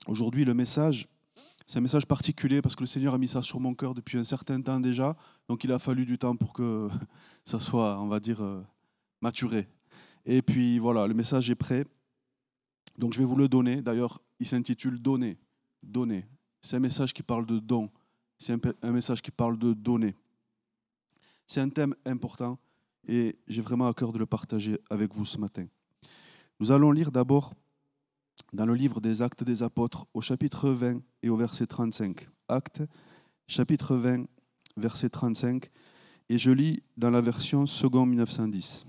Aujourd'hui, le message, c'est un message particulier parce que le Seigneur a mis ça sur mon cœur depuis un certain temps déjà. Donc il a fallu du temps pour que ça soit, on va dire, maturé. Et puis voilà, le message est prêt. Donc je vais vous le donner. D'ailleurs, il s'intitule Donner. Donner. C'est un message qui parle de don. C'est un message qui parle de donner. C'est un thème important et j'ai vraiment à cœur de le partager avec vous ce matin. Nous allons lire d'abord dans le livre des Actes des Apôtres au chapitre 20 et au verset 35. Actes, chapitre 20, verset 35. Et je lis dans la version second 1910.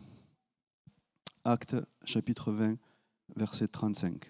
Actes, chapitre 20, verset 35.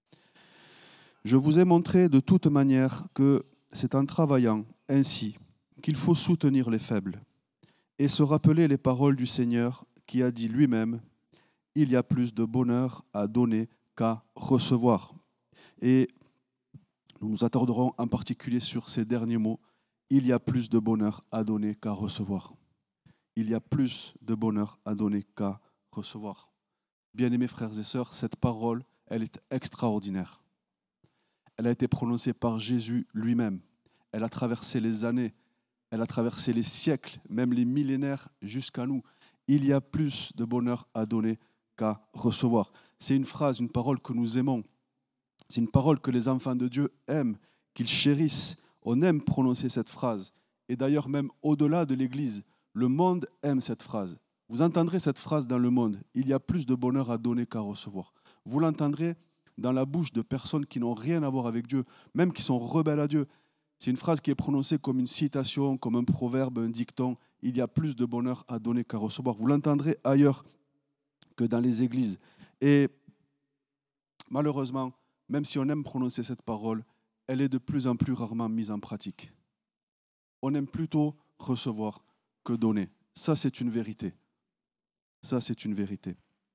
Je vous ai montré de toute manière que c'est en travaillant ainsi qu'il faut soutenir les faibles et se rappeler les paroles du Seigneur qui a dit lui-même « Il y a plus de bonheur à donner qu'à recevoir ». Et nous nous attarderons en particulier sur ces derniers mots. Il y a plus de bonheur à donner qu'à recevoir. Il y a plus de bonheur à donner qu'à recevoir. Bien-aimés frères et sœurs, cette parole, elle est extraordinaire. Elle a été prononcée par Jésus lui-même. Elle a traversé les années, elle a traversé les siècles, même les millénaires jusqu'à nous. Il y a plus de bonheur à donner qu'à recevoir. C'est une phrase, une parole que nous aimons. C'est une parole que les enfants de Dieu aiment, qu'ils chérissent. On aime prononcer cette phrase. Et d'ailleurs, même au-delà de l'Église, le monde aime cette phrase. Vous entendrez cette phrase dans le monde. Il y a plus de bonheur à donner qu'à recevoir. Vous l'entendrez dans la bouche de personnes qui n'ont rien à voir avec Dieu, même qui sont rebelles à Dieu. C'est une phrase qui est prononcée comme une citation, comme un proverbe, un dicton. Il y a plus de bonheur à donner qu'à recevoir. Vous l'entendrez ailleurs que dans les églises. Et malheureusement, même si on aime prononcer cette parole, elle est de plus en plus rarement mise en pratique. On aime plutôt recevoir que donner. Ça, c'est une vérité. Ça, c'est une vérité.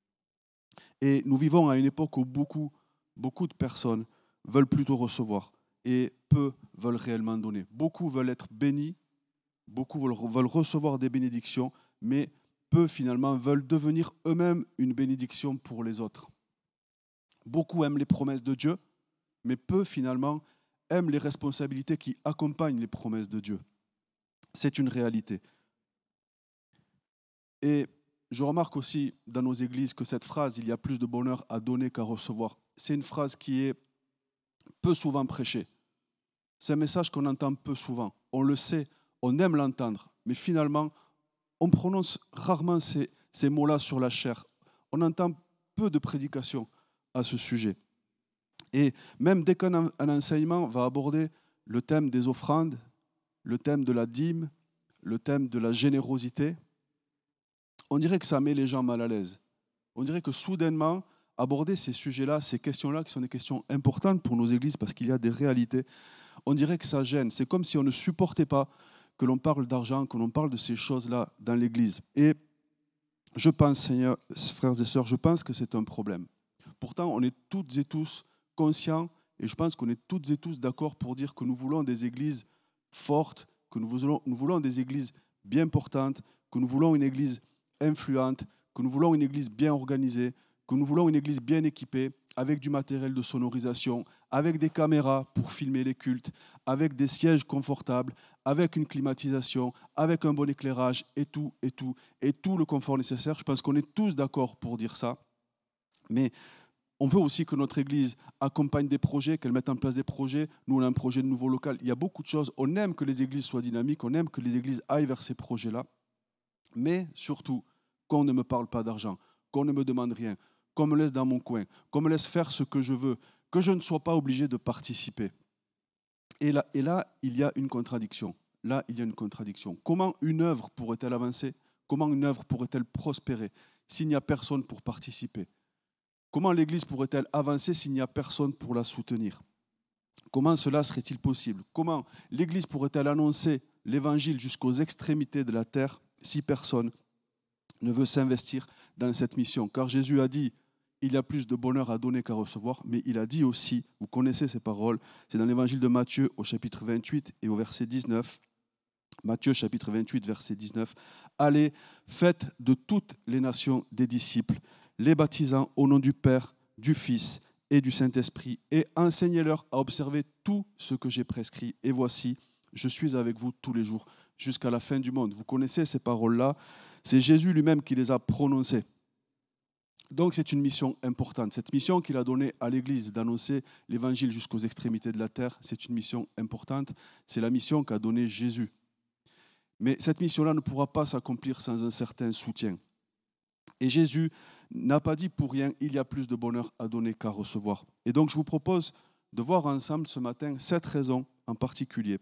Et nous vivons à une époque où beaucoup de personnes veulent plutôt recevoir et peu veulent réellement donner. Beaucoup veulent être bénis, beaucoup veulent recevoir des bénédictions, mais peu finalement veulent devenir eux-mêmes une bénédiction pour les autres. Beaucoup aiment les promesses de Dieu, mais peu finalement aiment les responsabilités qui accompagnent les promesses de Dieu. C'est une réalité. Et je remarque aussi dans nos églises que cette phrase « il y a plus de bonheur à donner qu'à recevoir », c'est une phrase qui est peu souvent prêchée. C'est un message qu'on entend peu souvent. On le sait, on aime l'entendre, mais finalement, on prononce rarement ces mots-là sur la chair. On entend peu de prédications à ce sujet. Et même dès qu'un enseignement va aborder le thème des offrandes, le thème de la dîme, le thème de la générosité, on dirait que ça met les gens mal à l'aise. On dirait que soudainement, aborder ces sujets-là, ces questions-là, qui sont des questions importantes pour nos églises parce qu'il y a des réalités, on dirait que ça gêne. C'est comme si on ne supportait pas que l'on parle d'argent, que l'on parle de ces choses-là dans l'église. Et je pense, Seigneur, frères et sœurs, je pense que c'est un problème. Pourtant, on est toutes et tous conscients, et je pense qu'on est toutes et tous d'accord pour dire que nous voulons des églises fortes, que nous voulons des églises bien portantes, que nous voulons une église influente, que nous voulons une église bien organisée, que nous voulons une église bien équipée, avec du matériel de sonorisation, avec des caméras pour filmer les cultes, avec des sièges confortables, avec une climatisation, avec un bon éclairage et tout le confort nécessaire. Je pense qu'on est tous d'accord pour dire ça. Mais on veut aussi que notre église accompagne des projets, qu'elle mette en place des projets. Nous, on a un projet de nouveau local. Il y a beaucoup de choses. On aime que les églises soient dynamiques, on aime que les églises aillent vers ces projets-là. Mais surtout, qu'on ne me parle pas d'argent, qu'on ne me demande rien, qu'on me laisse dans mon coin, qu'on me laisse faire ce que je veux, que je ne sois pas obligé de participer. Et là, il y a une contradiction. Là, il y a une contradiction. Comment une œuvre pourrait-elle avancer? Comment une œuvre pourrait-elle prospérer s'il n'y a personne pour participer? Comment l'Église pourrait-elle avancer s'il n'y a personne pour la soutenir? Comment cela serait-il possible? Comment l'Église pourrait-elle annoncer l'Évangile jusqu'aux extrémités de la terre si personne ne veut s'investir dans cette mission? Car Jésus a dit, il y a plus de bonheur à donner qu'à recevoir, mais il a dit aussi, vous connaissez ces paroles, c'est dans l'Évangile de Matthieu au chapitre 28 et au verset 19, Matthieu chapitre 28, verset 19, « Allez, faites de toutes les nations des disciples, les baptisant au nom du Père, du Fils et du Saint-Esprit, et enseignez-leur à observer tout ce que j'ai prescrit. Et voici, je suis avec vous tous les jours, jusqu'à la fin du monde. Vous connaissez ces paroles-là, c'est Jésus lui-même qui les a prononcées. Donc c'est une mission importante. Cette mission qu'il a donnée à l'Église d'annoncer l'Évangile jusqu'aux extrémités de la terre, c'est une mission importante. C'est la mission qu'a donnée Jésus. Mais cette mission-là ne pourra pas s'accomplir sans un certain soutien. Et Jésus n'a pas dit pour rien, il y a plus de bonheur à donner qu'à recevoir. Et donc je vous propose de voir ensemble ce matin 7 raisons en particulier.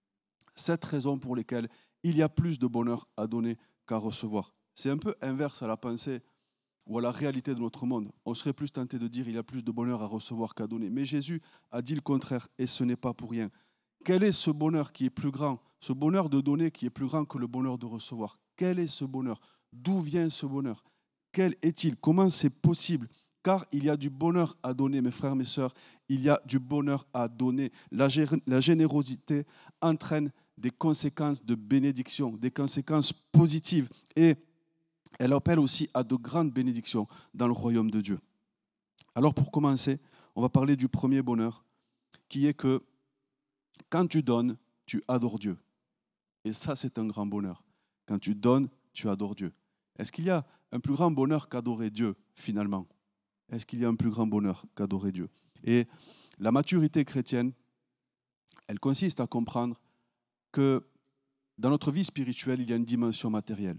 7 raisons pour lesquelles il y a plus de bonheur à donner qu'à recevoir. C'est un peu inverse à la pensée ou à la réalité de notre monde. On serait plus tenté de dire il y a plus de bonheur à recevoir qu'à donner. Mais Jésus a dit le contraire et ce n'est pas pour rien. Quel est ce bonheur qui est plus grand, ce bonheur de donner qui est plus grand que le bonheur de recevoir? Quel est ce bonheur? D'où vient ce bonheur? Quel est-il? Comment c'est possible? Car il y a du bonheur à donner, mes frères, mes sœurs. Il y a du bonheur à donner. La générosité entraîne des conséquences de bénédiction, des conséquences positives. Et elle appelle aussi à de grandes bénédictions dans le royaume de Dieu. Alors pour commencer, on va parler du premier bonheur, qui est que quand tu donnes, tu adores Dieu. Et ça, c'est un grand bonheur. Quand tu donnes, tu adores Dieu. Est-ce qu'il y a un plus grand bonheur qu'adorer Dieu, finalement? Est-ce qu'il y a un plus grand bonheur qu'adorer Dieu? Et la maturité chrétienne, elle consiste à comprendre que dans notre vie spirituelle, il y a une dimension matérielle.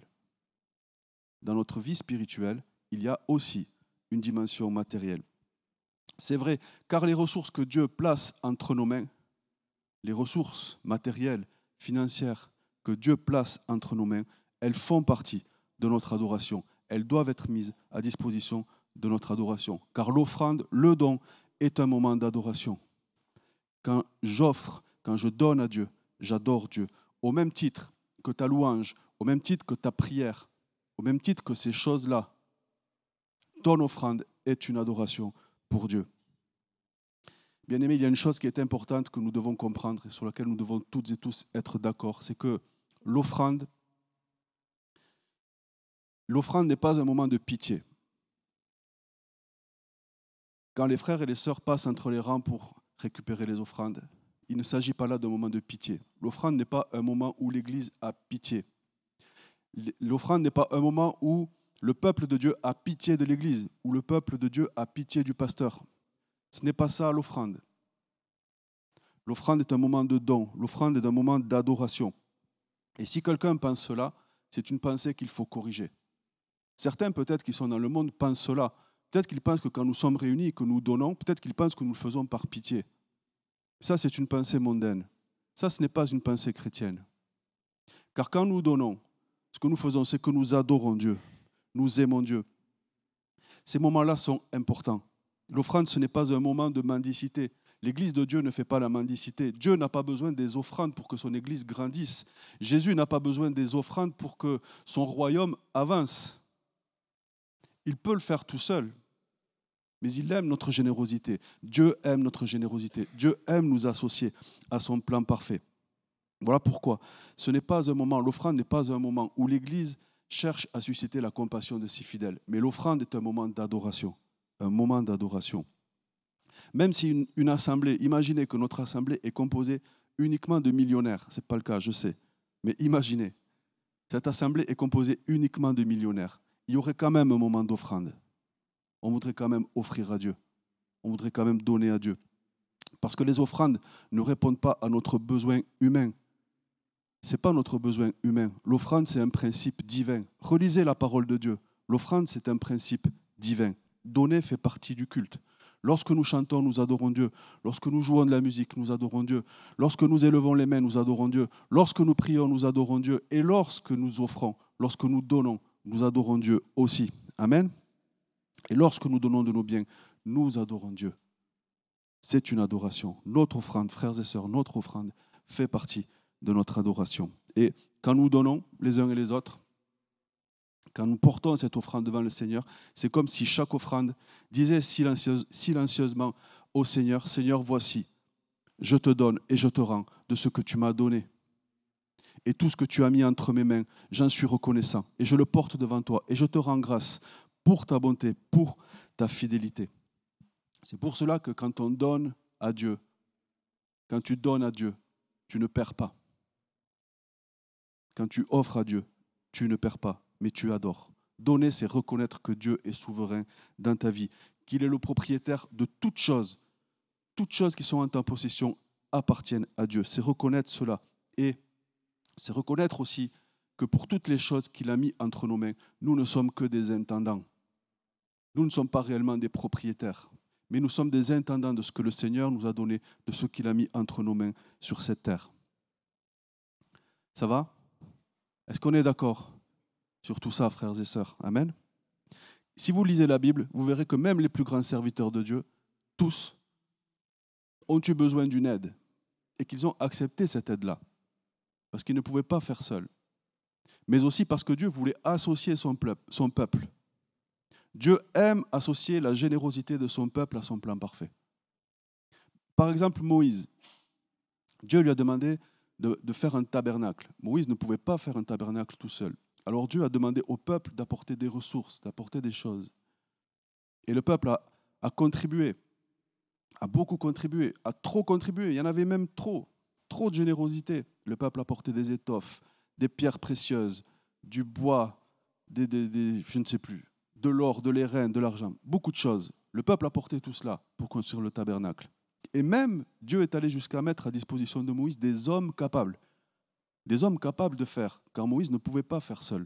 Dans notre vie spirituelle, il y a aussi une dimension matérielle. C'est vrai, car les ressources que Dieu place entre nos mains, les ressources matérielles, financières que Dieu place entre nos mains, elles font partie de notre adoration. Elles doivent être mises à disposition de notre adoration. Car l'offrande, le don, est un moment d'adoration. Quand j'offre, quand je donne à Dieu, j'adore Dieu. Au même titre que ta louange, au même titre que ta prière, au même titre que ces choses-là, ton offrande est une adoration pour Dieu. Bien-aimés, il y a une chose qui est importante que nous devons comprendre et sur laquelle nous devons toutes et tous être d'accord, c'est que l'offrande n'est pas un moment de pitié. Quand les frères et les sœurs passent entre les rangs pour récupérer les offrandes, il ne s'agit pas là d'un moment de pitié. L'offrande n'est pas un moment où l'Église a pitié. L'offrande n'est pas un moment où le peuple de Dieu a pitié de l'Église, où le peuple de Dieu a pitié du pasteur. Ce n'est pas ça l'offrande. L'offrande est un moment de don, l'offrande est un moment d'adoration. Et si quelqu'un pense cela, c'est une pensée qu'il faut corriger. Certains, peut-être, qui sont dans le monde, pensent cela. Peut-être qu'ils pensent que quand nous sommes réunis et que nous donnons, peut-être qu'ils pensent que nous le faisons par pitié. Ça, c'est une pensée mondaine. Ça, ce n'est pas une pensée chrétienne. Car quand nous donnons, ce que nous faisons, c'est que nous adorons Dieu. Nous aimons Dieu. Ces moments-là sont importants. L'offrande, ce n'est pas un moment de mendicité. L'Église de Dieu ne fait pas la mendicité. Dieu n'a pas besoin des offrandes pour que son Église grandisse. Jésus n'a pas besoin des offrandes pour que son royaume avance. Il peut le faire tout seul, mais il aime notre générosité. Dieu aime notre générosité. Dieu aime nous associer à son plan parfait. Voilà pourquoi ce n'est pas un moment, l'offrande n'est pas un moment où l'Église cherche à susciter la compassion de ses fidèles, mais l'offrande est un moment d'adoration. Un moment d'adoration. Même si une assemblée, imaginez que notre assemblée est composée uniquement de millionnaires, ce n'est pas le cas, je sais, mais imaginez, cette assemblée est composée uniquement de millionnaires, il y aurait quand même un moment d'offrande. On voudrait quand même offrir à Dieu, on voudrait quand même donner à Dieu. Parce que les offrandes ne répondent pas à notre besoin humain. Ce n'est pas notre besoin humain. L'offrande, c'est un principe divin. Relisez la parole de Dieu. L'offrande, c'est un principe divin. Donner fait partie du culte. Lorsque nous chantons, nous adorons Dieu. Lorsque nous jouons de la musique, nous adorons Dieu. Lorsque nous élevons les mains, nous adorons Dieu. Lorsque nous prions, nous adorons Dieu. Et lorsque nous offrons, lorsque nous donnons, nous adorons Dieu aussi. Amen. Et lorsque nous donnons de nos biens, nous adorons Dieu. C'est une adoration. Notre offrande, frères et sœurs, notre offrande fait partie de notre adoration. Et quand nous donnons les uns et les autres, quand nous portons cette offrande devant le Seigneur, c'est comme si chaque offrande disait silencieusement au Seigneur, « Seigneur, voici, je te donne et je te rends de ce que tu m'as donné. Et tout ce que tu as mis entre mes mains, j'en suis reconnaissant. Et je le porte devant toi et je te rends grâce pour ta bonté, pour ta fidélité. » C'est pour cela que quand on donne à Dieu, quand tu donnes à Dieu, tu ne perds pas. Quand tu offres à Dieu, tu ne perds pas, mais tu adores. Donner, c'est reconnaître que Dieu est souverain dans ta vie, qu'il est le propriétaire de toutes choses. Toutes choses qui sont en ta possession appartiennent à Dieu. C'est reconnaître cela. Et c'est reconnaître aussi que pour toutes les choses qu'il a mis entre nos mains, nous ne sommes que des intendants. Nous ne sommes pas réellement des propriétaires, mais nous sommes des intendants de ce que le Seigneur nous a donné, de ce qu'il a mis entre nos mains sur cette terre. Ça va? Est-ce qu'on est d'accord sur tout ça, frères et sœurs? Amen. Si vous lisez la Bible, vous verrez que même les plus grands serviteurs de Dieu, tous, ont eu besoin d'une aide et qu'ils ont accepté cette aide-là parce qu'ils ne pouvaient pas faire seuls. Mais aussi parce que Dieu voulait associer son peuple. Dieu aime associer la générosité de son peuple à son plan parfait. Par exemple, Moïse, Dieu lui a demandé de faire un tabernacle. Moïse ne pouvait pas faire un tabernacle tout seul. Alors Dieu a demandé au peuple d'apporter des ressources, d'apporter des choses. Et le peuple a contribué, a beaucoup contribué, a trop contribué. Il y en avait même trop de générosité. Le peuple a apporté des étoffes, des pierres précieuses, du bois, je ne sais plus, de l'or, de l'airain, de l'argent, beaucoup de choses. Le peuple a apporté tout cela pour construire le tabernacle. Et même Dieu est allé jusqu'à mettre à disposition de Moïse des hommes capables de faire, car Moïse ne pouvait pas faire seul.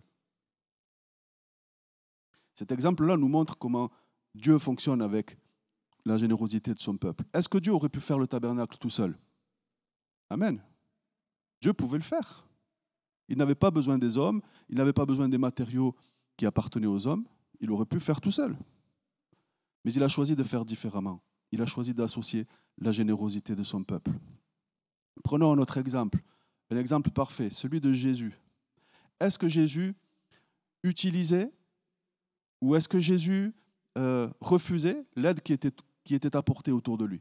Cet exemple-là nous montre comment Dieu fonctionne avec la générosité de son peuple. Est-ce que Dieu aurait pu faire le tabernacle tout seul? Amen. Dieu pouvait le faire. Il n'avait pas besoin des hommes, il n'avait pas besoin des matériaux qui appartenaient aux hommes, il aurait pu faire tout seul. Mais il a choisi de faire différemment. Il a choisi d'associer la générosité de son peuple. Prenons un autre exemple, un exemple parfait, celui de Jésus. Est-ce que Jésus utilisait ou est-ce que Jésus refusait l'aide qui était apportée autour de lui?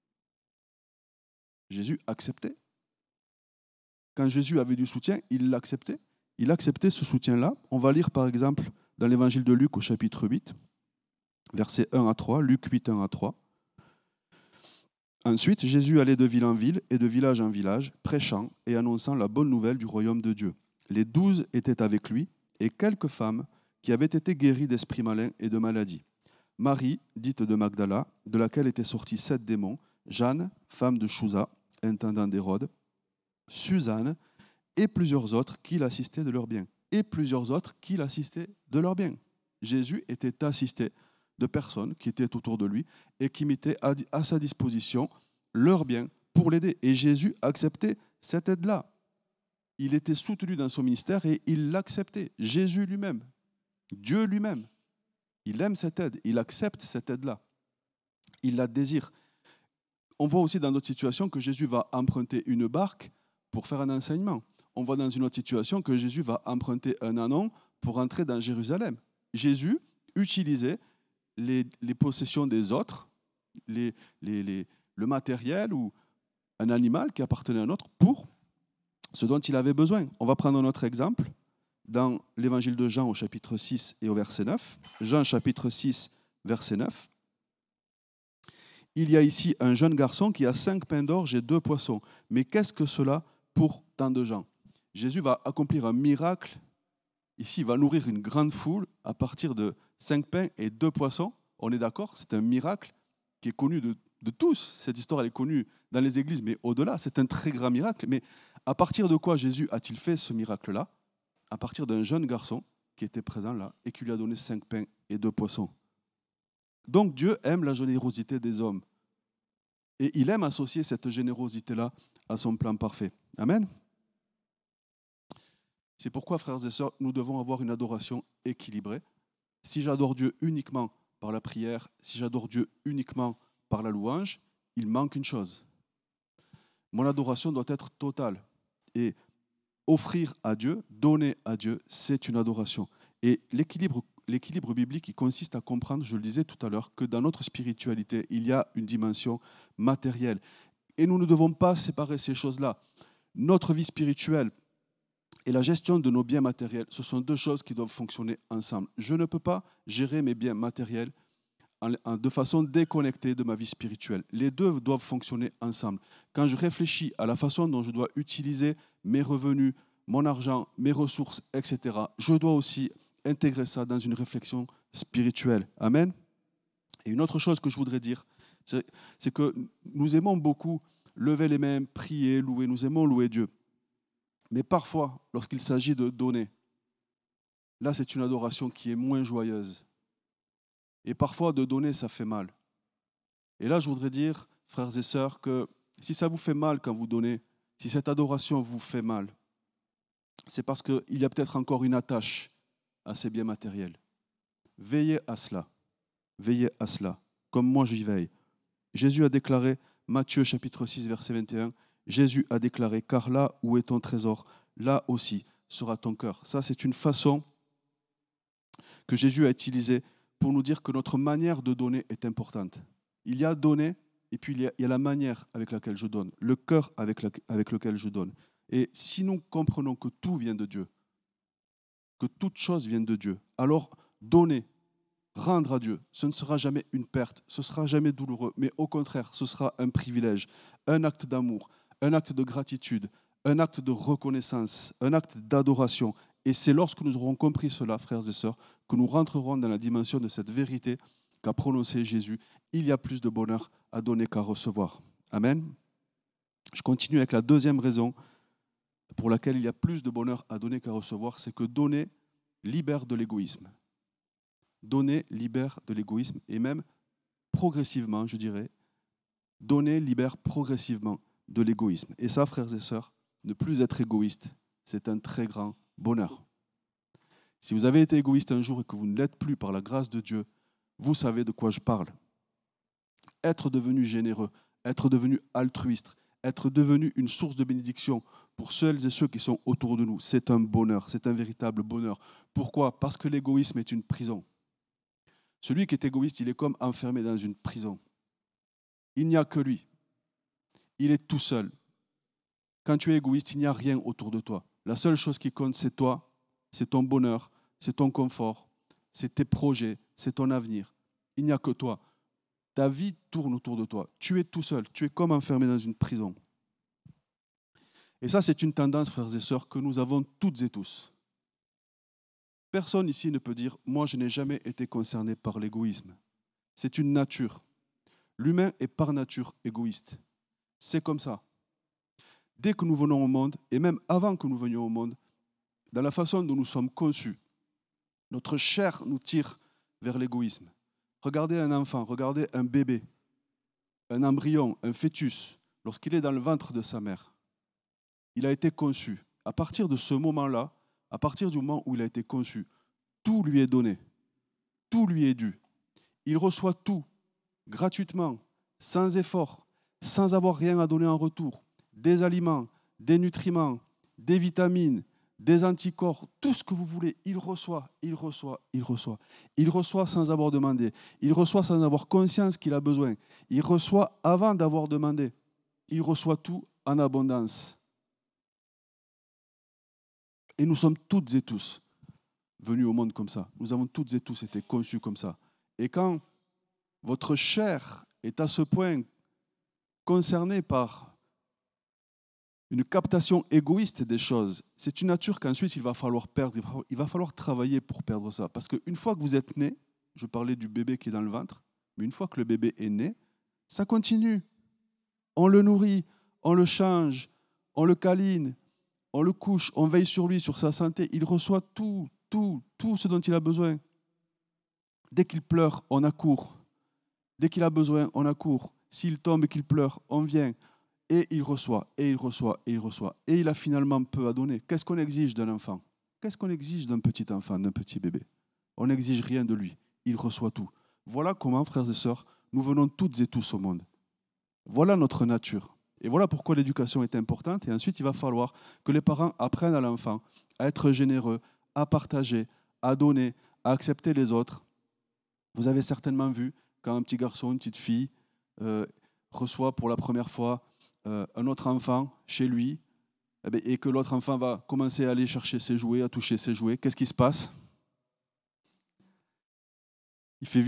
Jésus acceptait. Quand Jésus avait du soutien, il l'acceptait. Il acceptait ce soutien-là. On va lire par exemple dans l'évangile de Luc au chapitre 8, versets 1 à 3, Luc 8, 1 à 3. Ensuite, Jésus allait de ville en ville et de village en village, prêchant et annonçant la bonne nouvelle du royaume de Dieu. Les 12 étaient avec lui et quelques femmes qui avaient été guéries d'esprits malins et de maladies. Marie, dite de Magdala, de laquelle étaient sortis 7 démons, Jeanne, femme de Chouza, intendant d'Hérode, Suzanne et plusieurs autres qui l'assistaient de leurs biens. Jésus était assisté de personnes qui étaient autour de lui et qui mettaient à sa disposition leurs biens pour l'aider. Et Jésus acceptait cette aide-là. Il était soutenu dans son ministère et il l'acceptait. Jésus lui-même, Dieu lui-même, il aime cette aide, il accepte cette aide-là. Il la désire. On voit aussi dans d'autres situations que Jésus va emprunter une barque pour faire un enseignement. On voit dans une autre situation que Jésus va emprunter un ânon pour entrer dans Jérusalem. Jésus utilisait les possessions des autres, le matériel ou un animal qui appartenait à un autre pour ce dont il avait besoin. On va prendre un autre exemple dans l'évangile de Jean au chapitre 6 et au verset 9. Jean chapitre 6, verset 9. Il y a ici un jeune garçon qui a 5 pains d'orge et 2 poissons. Mais qu'est-ce que cela pour tant de gens? Jésus va accomplir un miracle. Ici, il va nourrir une grande foule à partir de 5 pains et 2 poissons. On est d'accord? C'est un miracle qui est connu de tous. Cette histoire, elle est connue dans les églises, mais au-delà, c'est un très grand miracle. Mais à partir de quoi Jésus a-t-il fait ce miracle-là? À partir d'un jeune garçon qui était présent là et qui lui a donné 5 pains et 2 poissons. Donc Dieu aime la générosité des hommes. Et il aime associer cette générosité-là à son plan parfait. Amen. C'est pourquoi, frères et sœurs, nous devons avoir une adoration équilibrée. Si j'adore Dieu uniquement par la prière, si j'adore Dieu uniquement par la louange, il manque une chose. Mon adoration doit être totale. Et offrir à Dieu, donner à Dieu, c'est une adoration. Et l'équilibre biblique, il consiste à comprendre, je le disais tout à l'heure, que dans notre spiritualité, il y a une dimension matérielle. Et nous ne devons pas séparer ces choses-là. Notre vie spirituelle et la gestion de nos biens matériels, ce sont deux choses qui doivent fonctionner ensemble. Je ne peux pas gérer mes biens matériels de façon déconnectée de ma vie spirituelle. Les deux doivent fonctionner ensemble. Quand je réfléchis à la façon dont je dois utiliser mes revenus, mon argent, mes ressources, etc., je dois aussi intégrer ça dans une réflexion spirituelle. Amen. Et une autre chose que je voudrais dire, c'est que nous aimons beaucoup lever les mains, prier, louer, nous aimons louer Dieu. Mais parfois, lorsqu'il s'agit de donner, là, c'est une adoration qui est moins joyeuse. Et parfois, de donner, ça fait mal. Et là, je voudrais dire, frères et sœurs, que si ça vous fait mal quand vous donnez, si cette adoration vous fait mal, c'est parce qu'il y a peut-être encore une attache à ces biens matériels. Veillez à cela. Veillez à cela, comme moi j'y veille. Jésus a déclaré, Matthieu chapitre 6, verset 21, Jésus a déclaré, car là où est ton trésor, là aussi sera ton cœur. Ça, c'est une façon que Jésus a utilisée pour nous dire que notre manière de donner est importante. Il y a donner, et puis il y a la manière avec laquelle je donne, le cœur avec lequel je donne. Et si nous comprenons que tout vient de Dieu, que toute chose vient de Dieu, alors donner, rendre à Dieu, ce ne sera jamais une perte, ce ne sera jamais douloureux, mais au contraire, ce sera un privilège, un acte d'amour, un acte de gratitude, un acte de reconnaissance, un acte d'adoration. Et c'est lorsque nous aurons compris cela, frères et sœurs, que nous rentrerons dans la dimension de cette vérité qu'a prononcé Jésus. Il y a plus de bonheur à donner qu'à recevoir. Amen. Je continue avec la deuxième raison pour laquelle il y a plus de bonheur à donner qu'à recevoir, c'est que donner libère de l'égoïsme. Donner libère de l'égoïsme et même progressivement, je dirais, donner libère progressivement de l'égoïsme. Et ça, frères et sœurs, ne plus être égoïste, c'est un très grand bonheur. Si vous avez été égoïste un jour et que vous ne l'êtes plus par la grâce de Dieu, vous savez de quoi je parle. Être devenu généreux, être devenu altruiste, être devenu une source de bénédiction pour celles et ceux qui sont autour de nous, c'est un bonheur, c'est un véritable bonheur. Pourquoi ? Parce que l'égoïsme est une prison. Celui qui est égoïste, il est comme enfermé dans une prison. Il n'y a que lui. Il est tout seul. Quand tu es égoïste, il n'y a rien autour de toi. La seule chose qui compte, c'est toi, c'est ton bonheur, c'est ton confort, c'est tes projets, c'est ton avenir. Il n'y a que toi. Ta vie tourne autour de toi. Tu es tout seul. Tu es comme enfermé dans une prison. Et ça, c'est une tendance, frères et sœurs, que nous avons toutes et tous. Personne ici ne peut dire « moi, je n'ai jamais été concerné par l'égoïsme ». C'est une nature. L'humain est par nature égoïste. C'est comme ça. Dès que nous venons au monde, et même avant que nous venions au monde, dans la façon dont nous sommes conçus, notre chair nous tire vers l'égoïsme. Regardez un enfant, regardez un bébé, un embryon, un fœtus, lorsqu'il est dans le ventre de sa mère. Il a été conçu. À partir de ce moment-là, à partir du moment où il a été conçu, tout lui est donné, tout lui est dû. Il reçoit tout, gratuitement, sans effort, sans avoir rien à donner en retour. Des aliments, des nutriments, des vitamines, des anticorps, tout ce que vous voulez, il reçoit, il reçoit, il reçoit. Il reçoit sans avoir demandé. Il reçoit sans avoir conscience qu'il a besoin. Il reçoit avant d'avoir demandé. Il reçoit tout en abondance. Et nous sommes toutes et tous venus au monde comme ça. Nous avons toutes et tous été conçus comme ça. Et quand votre chair est à ce point concernée par une captation égoïste des choses, c'est une nature qu'ensuite il va falloir perdre, il va falloir travailler pour perdre ça. Parce qu'une fois que vous êtes né, je parlais du bébé qui est dans le ventre, mais une fois que le bébé est né, ça continue. On le nourrit, on le change, on le câline, on le couche, on veille sur lui, sur sa santé. Il reçoit tout ce dont il a besoin. Dès qu'il pleure, on accourt. Dès qu'il a besoin, on accourt. S'il tombe et qu'il pleure, on vient. Et il reçoit, et il reçoit, et il reçoit. Et il a finalement peu à donner. Qu'est-ce qu'on exige d'un enfant ? Qu'est-ce qu'on exige d'un petit enfant, d'un petit bébé ? On n'exige rien de lui. Il reçoit tout. Voilà comment, frères et sœurs, nous venons toutes et tous au monde. Voilà notre nature. Et voilà pourquoi l'éducation est importante. Et ensuite, il va falloir que les parents apprennent à l'enfant à être généreux, à partager, à donner, à accepter les autres. Vous avez certainement vu quand un petit garçon, une petite fille reçoit pour la première fois un autre enfant chez lui et que l'autre enfant va commencer à aller chercher ses jouets, à toucher ses jouets. Qu'est-ce qui se passe ? Il fait vilain. Hein ?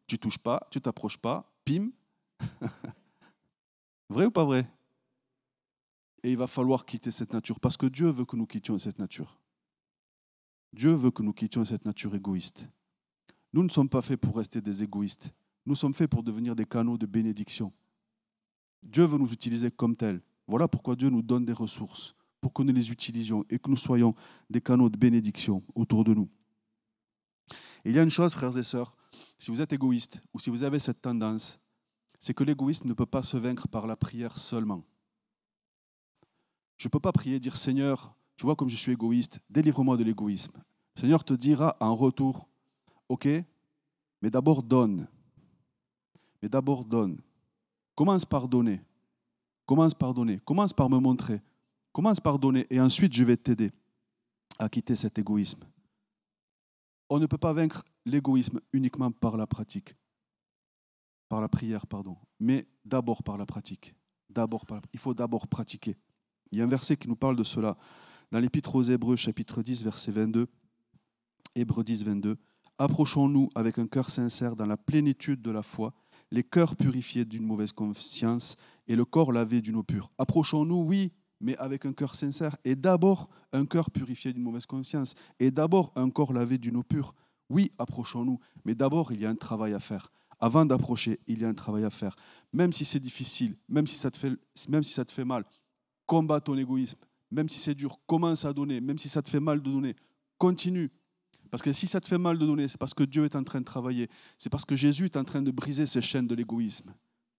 Tu touches pas, tu t'approches pas, pim. Vrai ou pas vrai? Et il va falloir quitter cette nature parce que Dieu veut que nous quittions cette nature. Dieu veut que nous quittions cette nature égoïste. Nous ne sommes pas faits pour rester des égoïstes. Nous sommes faits pour devenir des canaux de bénédiction. Dieu veut nous utiliser comme tels. Voilà pourquoi Dieu nous donne des ressources, pour que nous les utilisions et que nous soyons des canaux de bénédiction autour de nous. Et il y a une chose, frères et sœurs, si vous êtes égoïste ou si vous avez cette tendance, c'est que l'égoïsme ne peut pas se vaincre par la prière seulement. Je ne peux pas prier et dire « Seigneur, tu vois comme je suis égoïste, délivre-moi de l'égoïsme ». Le Seigneur te dira en retour « Ok, mais d'abord donne. Mais d'abord donne. Commence par donner. Commence par donner. Commence par me montrer. Commence par donner et ensuite je vais t'aider à quitter cet égoïsme. » On ne peut pas vaincre l'égoïsme uniquement par la pratique, par la prière, pardon, mais d'abord par la pratique. Il faut d'abord pratiquer. Il y a un verset qui nous parle de cela dans l'Épître aux Hébreux, chapitre 10, verset 22. Hébreux 10, 22. Approchons-nous avec un cœur sincère dans la plénitude de la foi, les cœurs purifiés d'une mauvaise conscience et le corps lavé d'une eau pure. Approchons-nous, oui, mais avec un cœur sincère et d'abord un cœur purifié d'une mauvaise conscience et d'abord un corps lavé d'une eau pure. Oui, approchons-nous, mais d'abord il y a un travail à faire. Avant d'approcher, il y a un travail à faire. Même si c'est difficile, même si ça te fait mal, combat ton égoïsme. Même si c'est dur, commence à donner. Même si ça te fait mal de donner, continue. Parce que si ça te fait mal de donner, c'est parce que Dieu est en train de travailler. C'est parce que Jésus est en train de briser ces chaînes de l'égoïsme.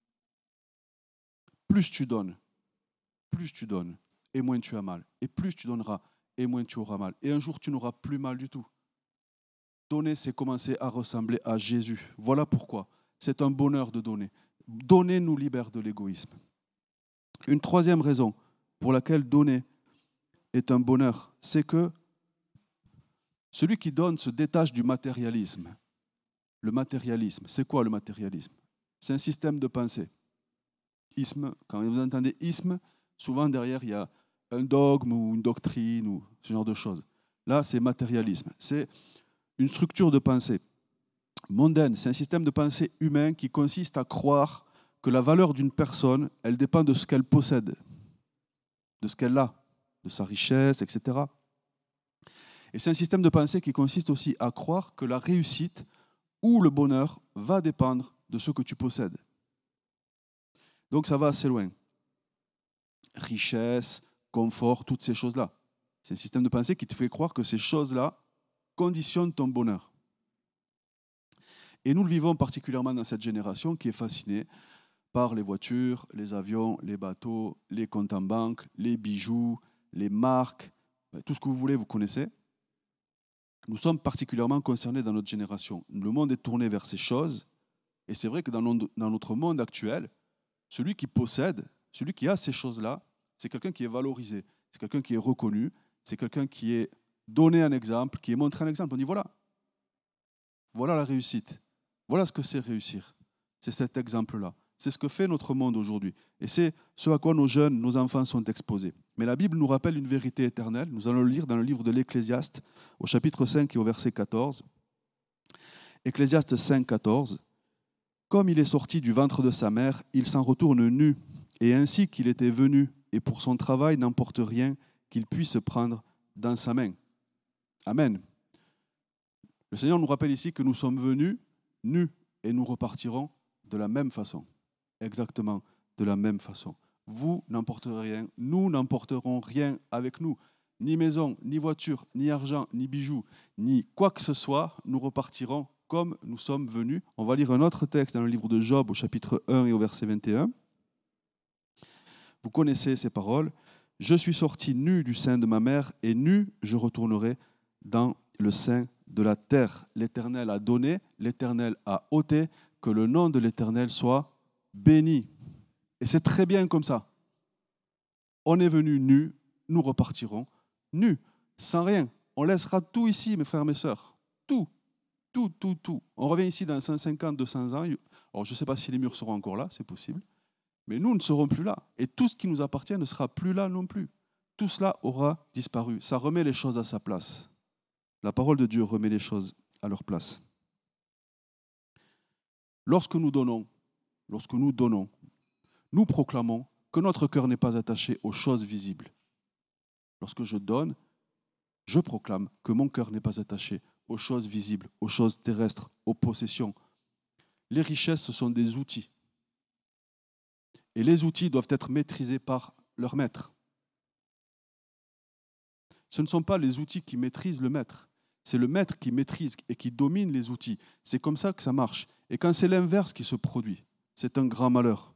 Plus tu donnes, et moins tu as mal. Et plus tu donneras, et moins tu auras mal. Et un jour, tu n'auras plus mal du tout. Donner, c'est commencer à ressembler à Jésus. Voilà pourquoi. C'est un bonheur de donner. Donner nous libère de l'égoïsme. Une troisième raison pour laquelle donner est un bonheur, c'est que celui qui donne se détache du matérialisme. Le matérialisme, c'est quoi le matérialisme? C'est un système de pensée. Isme, quand vous entendez isme, souvent derrière il y a un dogme ou une doctrine ou ce genre de choses. Là, c'est matérialisme. C'est une structure de pensée mondaine. C'est un système de pensée humain qui consiste à croire que la valeur d'une personne, elle dépend de ce qu'elle possède, de ce qu'elle a, de sa richesse, etc. Et c'est un système de pensée qui consiste aussi à croire que la réussite ou le bonheur va dépendre de ce que tu possèdes. Donc ça va assez loin. Richesse, confort, toutes ces choses-là. C'est un système de pensée qui te fait croire que ces choses-là conditionnent ton bonheur. Et nous le vivons particulièrement dans cette génération qui est fascinée par les voitures, les avions, les bateaux, les comptes en banque, les bijoux, les marques, tout ce que vous voulez, vous connaissez. Nous sommes particulièrement concernés dans notre génération. Le monde est tourné vers ces choses. Et c'est vrai que dans notre monde actuel, celui qui possède, celui qui a ces choses-là, c'est quelqu'un qui est valorisé, c'est quelqu'un qui est reconnu, c'est quelqu'un qui est donné un exemple, qui est montré un exemple. On dit voilà, voilà la réussite. Voilà ce que c'est réussir. C'est cet exemple-là. C'est ce que fait notre monde aujourd'hui. Et c'est ce à quoi nos jeunes, nos enfants sont exposés. Mais la Bible nous rappelle une vérité éternelle. Nous allons le lire dans le livre de l'Ecclésiaste, au chapitre 5 et au verset 14. Ecclésiaste 5, 14. Comme il est sorti du ventre de sa mère, il s'en retourne nu. Et ainsi qu'il était venu, et pour son travail n'emporte rien qu'il puisse prendre dans sa main. Amen. Le Seigneur nous rappelle ici que nous sommes venus nus et nous repartirons de la même façon. Exactement de la même façon. Vous n'emporterez rien, nous n'emporterons rien avec nous. Ni maison, ni voiture, ni argent, ni bijoux, ni quoi que ce soit, nous repartirons comme nous sommes venus. On va lire un autre texte dans le livre de Job au chapitre 1 et au verset 21. Vous connaissez ces paroles. « Je suis sorti nu du sein de ma mère et nu je retournerai dans le sein de la terre. L'Éternel a donné, l'Éternel a ôté, que le nom de l'Éternel soit béni. » Et c'est très bien comme ça. On est venu nu, nous repartirons nus, sans rien. On laissera tout ici, mes frères et mes sœurs. Tout. On revient ici dans 150, 200 ans. Alors, je ne sais pas si les murs seront encore là, c'est possible. Mais nous ne serons plus là. Et tout ce qui nous appartient ne sera plus là non plus. Tout cela aura disparu. Ça remet les choses à sa place. La parole de Dieu remet les choses à leur place. Lorsque nous donnons, nous proclamons que notre cœur n'est pas attaché aux choses visibles. Lorsque je donne, je proclame que mon cœur n'est pas attaché aux choses visibles, aux choses terrestres, aux possessions. Les richesses, ce sont des outils. Et les outils doivent être maîtrisés par leur maître. Ce ne sont pas les outils qui maîtrisent le maître. C'est le maître qui maîtrise et qui domine les outils. C'est comme ça que ça marche. Et quand c'est l'inverse qui se produit, c'est un grand malheur.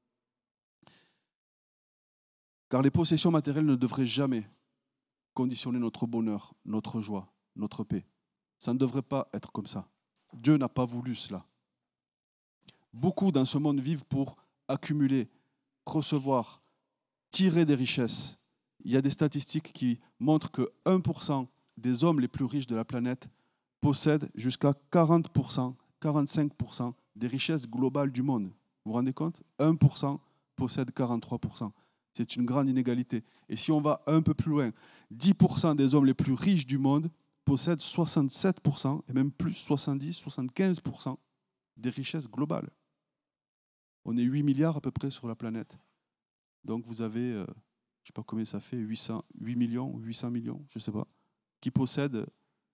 Car les possessions matérielles ne devraient jamais conditionner notre bonheur, notre joie, notre paix. Ça ne devrait pas être comme ça. Dieu n'a pas voulu cela. Beaucoup dans ce monde vivent pour accumuler, recevoir, tirer des richesses. Il y a des statistiques qui montrent que 1% des hommes les plus riches de la planète possèdent jusqu'à 40%, 45% des richesses globales du monde. Vous vous rendez compte ? 1% possède 43%. C'est une grande inégalité. Et si on va un peu plus loin, 10% des hommes les plus riches du monde possèdent 67%, et même plus, 70, 75% des richesses globales. On est 8 milliards à peu près sur la planète. Donc vous avez, je ne sais pas combien ça fait, 8 millions, 800 millions, je ne sais pas, qui possèdent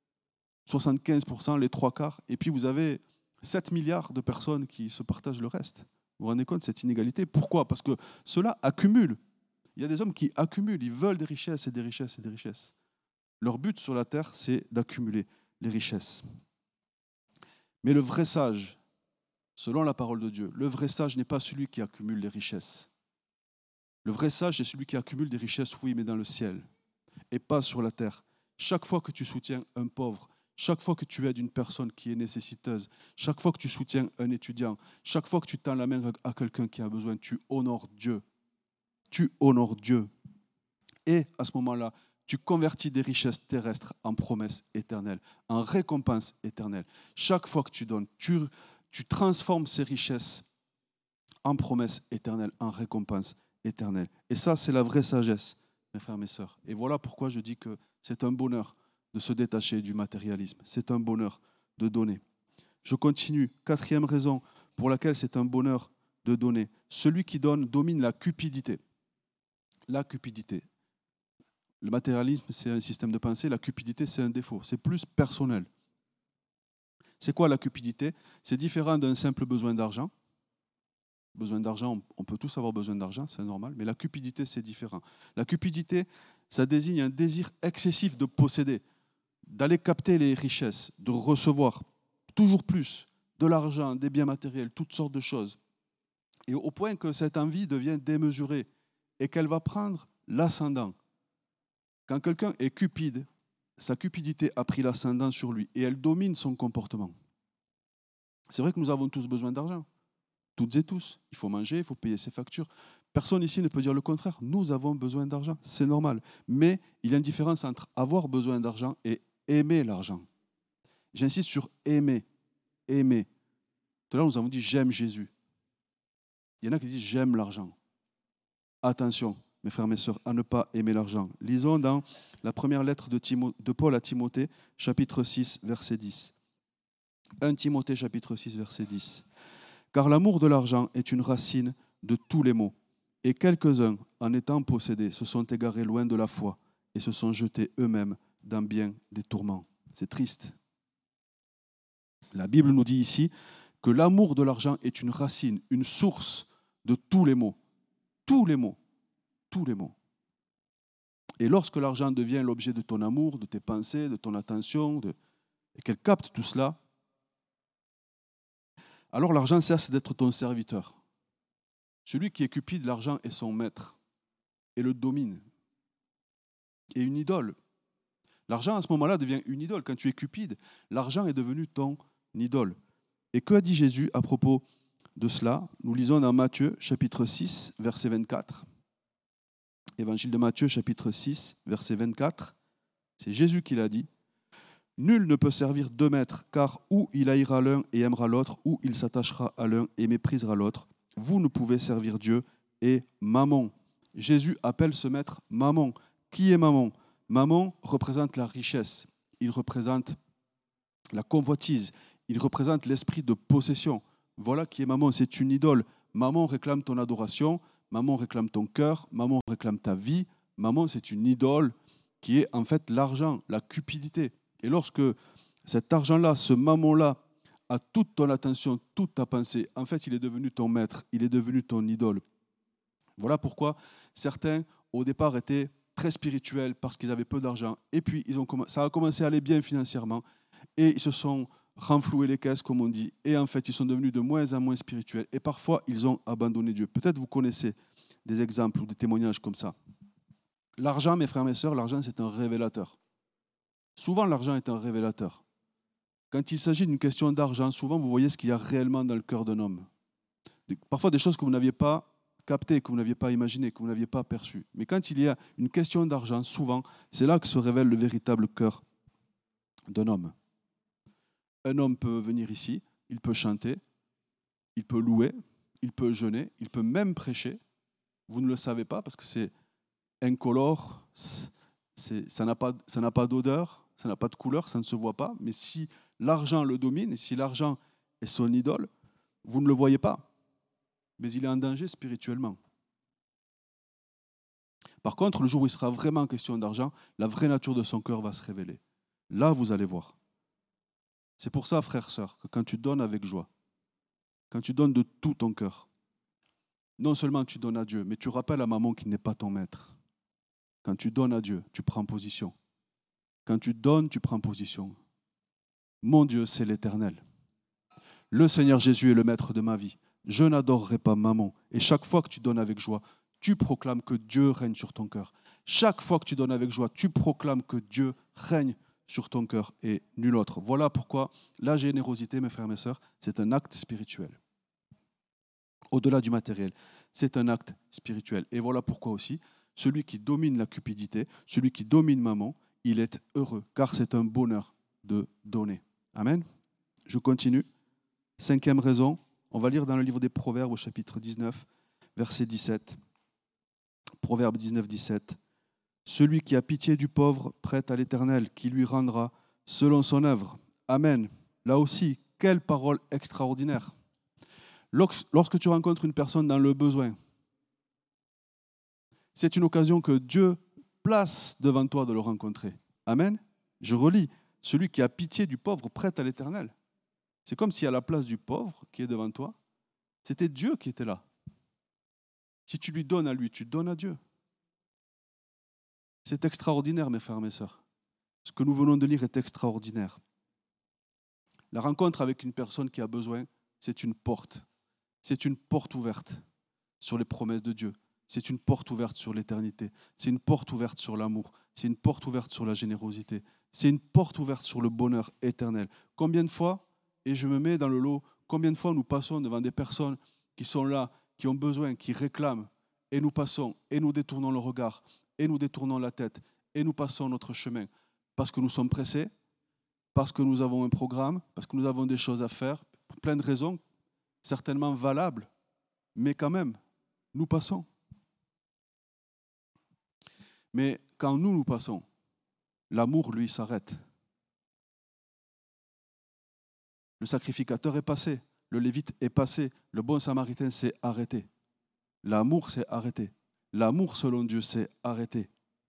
75%, les trois quarts. Et puis vous avez 7 milliards de personnes qui se partagent le reste. Vous vous rendez compte de cette inégalité ? Pourquoi ? Parce que cela accumule. Il y a des hommes qui accumulent, ils veulent des richesses et des richesses et des richesses. Leur but sur la terre, c'est d'accumuler les richesses. Mais le vrai sage, selon la parole de Dieu, le vrai sage n'est pas celui qui accumule les richesses. Le vrai sage est celui qui accumule des richesses, oui, mais dans le ciel, et pas sur la terre. Chaque fois que tu soutiens un pauvre, chaque fois que tu aides une personne qui est nécessiteuse, chaque fois que tu soutiens un étudiant, chaque fois que tu tends la main à quelqu'un qui a besoin, tu honores Dieu. Tu honores Dieu. Et à ce moment-là, tu convertis des richesses terrestres en promesses éternelles, en récompenses éternelles. Chaque fois que tu donnes, tu transformes ces richesses en promesses éternelles, en récompenses éternelles. Et ça, c'est la vraie sagesse, mes frères, mes sœurs. Et voilà pourquoi je dis que c'est un bonheur de se détacher du matérialisme. C'est un bonheur de donner. Je continue. 4e raison pour laquelle c'est un bonheur de donner. Celui qui donne domine la cupidité. La cupidité. Le matérialisme, c'est un système de pensée. La cupidité, c'est un défaut. C'est plus personnel. C'est quoi la cupidité ? C'est différent d'un simple besoin d'argent. Besoin d'argent, on peut tous avoir besoin d'argent, c'est normal. Mais la cupidité, c'est différent. La cupidité, ça désigne un désir excessif de posséder, d'aller capter les richesses, de recevoir toujours plus de l'argent, des biens matériels, toutes sortes de choses. Et au point que cette envie devient démesurée et qu'elle va prendre l'ascendant. Quand quelqu'un est cupide, sa cupidité a pris l'ascendant sur lui et elle domine son comportement. C'est vrai que nous avons tous besoin d'argent, toutes et tous. Il faut manger, il faut payer ses factures. Personne ici ne peut dire le contraire. Nous avons besoin d'argent, c'est normal. Mais il y a une différence entre avoir besoin d'argent et aimer l'argent. J'insiste sur aimer. Aimer. Tout à l'heure, nous avons dit « j'aime Jésus ». Il y en a qui disent « j'aime l'argent ». Attention, mes frères, mes sœurs, à ne pas aimer l'argent. Lisons dans la première lettre de Paul à Timothée, chapitre 6, verset 10. 1 Timothée, chapitre 6, verset 10. « Car l'amour de l'argent est une racine de tous les maux, et quelques-uns, en étant possédés, se sont égarés loin de la foi et se sont jetés eux-mêmes dans bien des tourments. » C'est triste. La Bible nous dit ici que l'amour de l'argent est une racine, une source de tous les maux. Tous les maux. Tous les maux. Et lorsque l'argent devient l'objet de ton amour, de tes pensées, de ton attention, et qu'elle capte tout cela, alors l'argent cesse d'être ton serviteur. Celui qui est cupide, l'argent est son maître et le domine. Et une idole. L'argent à ce moment-là devient une idole. Quand tu es cupide, l'argent est devenu ton idole. Et que a dit Jésus à propos de cela ? Nous lisons dans Matthieu, chapitre 6, verset 24. Évangile de Matthieu, chapitre 6, verset 24. C'est Jésus qui l'a dit. « Nul ne peut servir deux maîtres, car ou il haïra l'un et aimera l'autre, ou il s'attachera à l'un et méprisera l'autre. Vous ne pouvez servir Dieu et Mammon. » Jésus appelle ce maître Mammon. Qui est Mammon ? Mammon représente la richesse. Il représente la convoitise. Il représente l'esprit de possession. Voilà qui est maman, c'est une idole. Maman réclame ton adoration, maman réclame ton cœur, maman réclame ta vie. Maman, c'est une idole qui est en fait l'argent, la cupidité. Et lorsque cet argent-là, ce mammon-là, a toute ton attention, toute ta pensée, en fait, il est devenu ton maître, il est devenu ton idole. Voilà pourquoi certains, au départ, étaient très spirituels parce qu'ils avaient peu d'argent. Et puis, ça a commencé à aller bien financièrement. Et ils se sont renfloués les caisses, comme on dit. Et en fait, ils sont devenus de moins en moins spirituels. Et parfois, ils ont abandonné Dieu. Peut-être vous connaissez des exemples ou des témoignages comme ça. L'argent, mes frères et mes sœurs, l'argent, c'est un révélateur. Souvent, l'argent est un révélateur. Quand il s'agit d'une question d'argent, souvent, vous voyez ce qu'il y a réellement dans le cœur d'un homme. Parfois, des choses que vous n'aviez pas captées, que vous n'aviez pas imaginées, que vous n'aviez pas perçues. Mais quand il y a une question d'argent, souvent, c'est là que se révèle le véritable cœur d'un homme. Un homme peut venir ici, il peut chanter, il peut louer, il peut jeûner, il peut même prêcher. Vous ne le savez pas parce que c'est incolore, ça n'a pas d'odeur, ça n'a pas de couleur, ça ne se voit pas. Mais si l'argent le domine et si l'argent est son idole, vous ne le voyez pas. Mais il est en danger spirituellement. Par contre, le jour où il sera vraiment question d'argent, la vraie nature de son cœur va se révéler. Là, vous allez voir. C'est pour ça, frères, sœurs, que quand tu donnes avec joie, quand tu donnes de tout ton cœur, non seulement tu donnes à Dieu, mais tu rappelles à maman qui n'est pas ton maître. Quand tu donnes à Dieu, tu prends position. Quand tu donnes, tu prends position. Mon Dieu, c'est l'Éternel. Le Seigneur Jésus est le maître de ma vie. Je n'adorerai pas maman. Et chaque fois que tu donnes avec joie, tu proclames que Dieu règne sur ton cœur. Chaque fois que tu donnes avec joie, tu proclames que Dieu règne sur ton cœur et nul autre. Voilà pourquoi la générosité, mes frères et mes sœurs, c'est un acte spirituel. Au-delà du matériel, c'est un acte spirituel. Et voilà pourquoi aussi, celui qui domine la cupidité, celui qui domine maman, il est heureux, car c'est un bonheur de donner. Amen. Je continue. 5e raison, on va lire dans le livre des Proverbes au chapitre 19, verset 17. Proverbe 19, 17. Celui qui a pitié du pauvre prête à l'Éternel, qui lui rendra selon son œuvre. Amen. Là aussi, quelle parole extraordinaire. Lorsque tu rencontres une personne dans le besoin, c'est une occasion que Dieu place devant toi de le rencontrer. Amen. Je relis. Celui qui a pitié du pauvre prête à l'Éternel. C'est comme si à la place du pauvre qui est devant toi, c'était Dieu qui était là. Si tu lui donnes à lui, tu donnes à Dieu. C'est extraordinaire, mes frères et mes sœurs. Ce que nous venons de lire est extraordinaire. La rencontre avec une personne qui a besoin, c'est une porte. C'est une porte ouverte sur les promesses de Dieu. C'est une porte ouverte sur l'éternité. C'est une porte ouverte sur l'amour. C'est une porte ouverte sur la générosité. C'est une porte ouverte sur le bonheur éternel. Combien de fois, et je me mets dans le lot, combien de fois nous passons devant des personnes qui sont là, qui ont besoin, qui réclament, et nous passons, et nous détournons le regard, et nous détournons la tête, et nous passons notre chemin, parce que nous sommes pressés, parce que nous avons un programme, parce que nous avons des choses à faire, pour plein de raisons, certainement valables, mais quand même, nous passons. Mais quand nous passons, l'amour, lui, s'arrête. Le sacrificateur est passé, le lévite est passé, le bon samaritain s'est arrêté. L'amour s'est arrêté. L'amour selon Dieu s'est arrêté.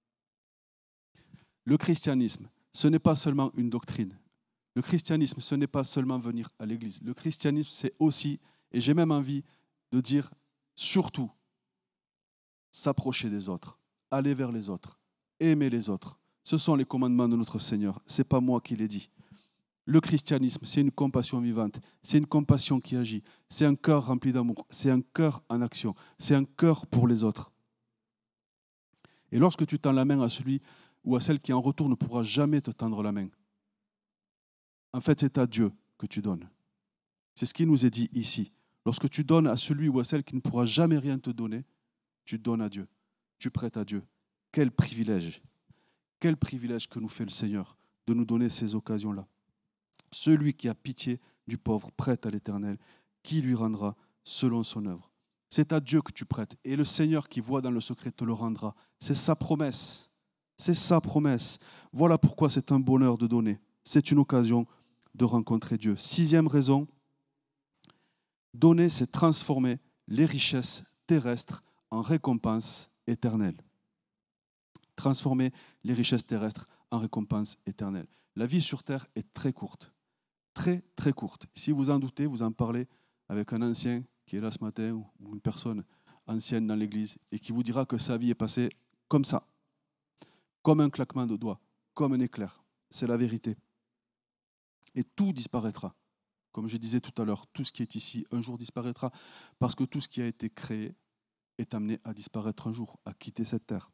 Le christianisme, ce n'est pas seulement une doctrine. Le christianisme, ce n'est pas seulement venir à l'église. Le christianisme, c'est aussi, et j'ai même envie de dire surtout, s'approcher des autres, aller vers les autres, aimer les autres. Ce sont les commandements de notre Seigneur. Ce n'est pas moi qui les dis. Le christianisme, c'est une compassion vivante, c'est une compassion qui agit, c'est un cœur rempli d'amour, c'est un cœur en action, c'est un cœur pour les autres. Et lorsque tu tends la main à celui ou à celle qui en retour ne pourra jamais te tendre la main, en fait, c'est à Dieu que tu donnes. C'est ce qui nous est dit ici. Lorsque tu donnes à celui ou à celle qui ne pourra jamais rien te donner, tu donnes à Dieu, tu prêtes à Dieu. Quel privilège que nous fait le Seigneur de nous donner ces occasions-là. Celui qui a pitié du pauvre prête à l'Éternel, qui lui rendra selon son œuvre. C'est à Dieu que tu prêtes, et le Seigneur qui voit dans le secret te le rendra. C'est sa promesse. C'est sa promesse. Voilà pourquoi c'est un bonheur de donner. C'est une occasion de rencontrer Dieu. 6e raison, Donner, c'est transformer les richesses terrestres en récompenses éternelles. Transformer les richesses terrestres en récompenses éternelles. La vie sur terre est très courte. Très, très courte. Si vous en doutez, vous en parlez avec un ancien qui est là ce matin ou une personne ancienne dans l'église et qui vous dira que sa vie est passée comme ça, comme un claquement de doigts, comme un éclair. C'est la vérité. Et tout disparaîtra. Comme je disais tout à l'heure, tout ce qui est ici un jour disparaîtra parce que tout ce qui a été créé est amené à disparaître un jour, à quitter cette terre.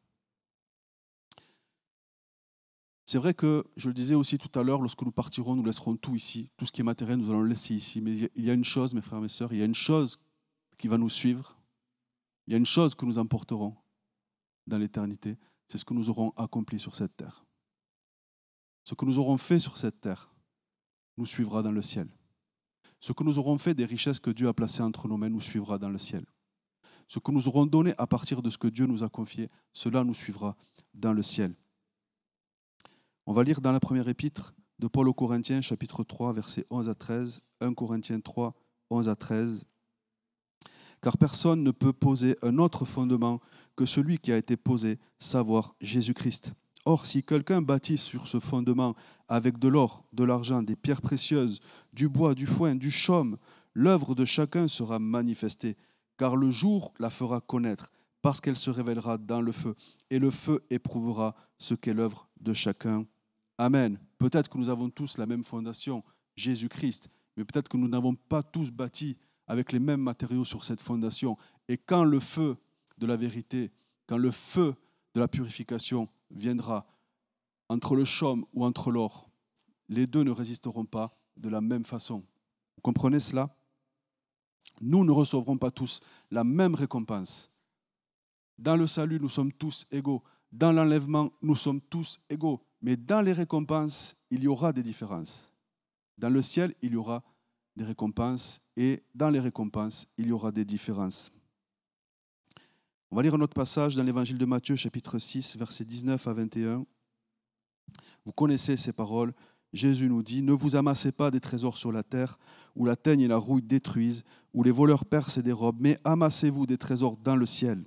C'est vrai que, je le disais aussi tout à l'heure, lorsque nous partirons, nous laisserons tout ici. Tout ce qui est matériel, nous allons le laisser ici. Mais il y a une chose, mes frères et mes sœurs, il y a une chose qui va nous suivre. Il y a une chose que nous emporterons dans l'éternité. C'est ce que nous aurons accompli sur cette terre. Ce que nous aurons fait sur cette terre nous suivra dans le ciel. Ce que nous aurons fait des richesses que Dieu a placées entre nos mains nous suivra dans le ciel. Ce que nous aurons donné à partir de ce que Dieu nous a confié, cela nous suivra dans le ciel. On va lire dans la première épître de Paul aux Corinthiens, chapitre 3, versets 11 à 13, 1 Corinthiens 3, 11 à 13. Car personne ne peut poser un autre fondement que celui qui a été posé, savoir Jésus-Christ. Or, si quelqu'un bâtit sur ce fondement avec de l'or, de l'argent, des pierres précieuses, du bois, du foin, du chaume, l'œuvre de chacun sera manifestée, car le jour la fera connaître, parce qu'elle se révélera dans le feu, et le feu éprouvera ce qu'est l'œuvre de chacun. Amen. Peut-être que nous avons tous la même fondation, Jésus-Christ, mais peut-être que nous n'avons pas tous bâti avec les mêmes matériaux sur cette fondation. Et quand le feu de la vérité, quand le feu de la purification viendra entre le chaume ou entre l'or, les deux ne résisteront pas de la même façon. Vous comprenez cela? Nous ne recevrons pas tous la même récompense. Dans le salut, nous sommes tous égaux. Dans l'enlèvement, nous sommes tous égaux. Mais dans les récompenses, il y aura des différences. Dans le ciel, il y aura des récompenses et dans les récompenses, il y aura des différences. On va lire un autre passage dans l'évangile de Matthieu, chapitre 6, versets 19 à 21. Vous connaissez ces paroles. Jésus nous dit « Ne vous amassez pas des trésors sur la terre, où la teigne et la rouille détruisent, où les voleurs percent et dérobent, mais amassez-vous des trésors dans le ciel,